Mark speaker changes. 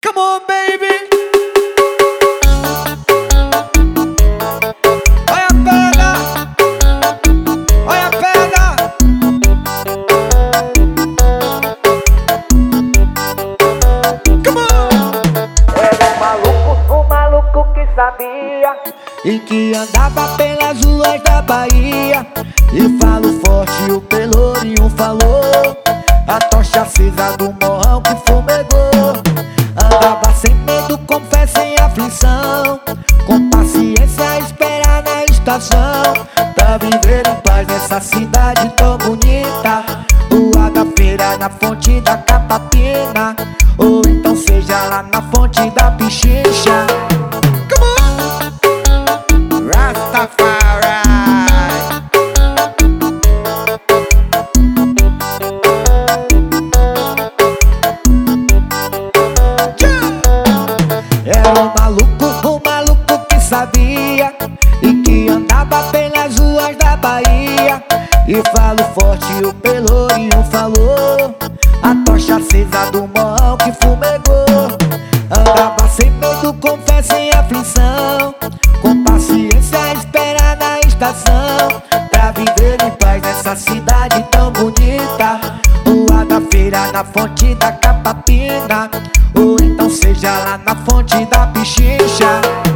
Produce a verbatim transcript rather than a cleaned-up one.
Speaker 1: Come on, baby. Olha a pedra, olha a pedra. Come on.
Speaker 2: Era um maluco, um maluco que sabia
Speaker 1: E que andava pelas ruas da Bahia. E falo forte, o pelourinho falou. A tocha acesa do morrão que fumegou. Andava sem medo, com fé, sem aflição, com paciência a esperar na estação, pra viver em paz nessa cidade tão bonita. Rua da Feira, na fonte da Capapina, ou então seja lá na fonte da Pichincha. Rastafari. Era um maluco, um maluco que sabia e que andava pelas ruas da Bahia. E falo forte, o pelourinho falou. A tocha acesa do morrão que fumegou. Andava sem medo, com fé, sem aflição, com paciência a esperar na estação, pra viver em paz nessa cidade tão bonita. Rua da Feira, na fonte da Capapina, ou então seja lá na fonte da Pichincha.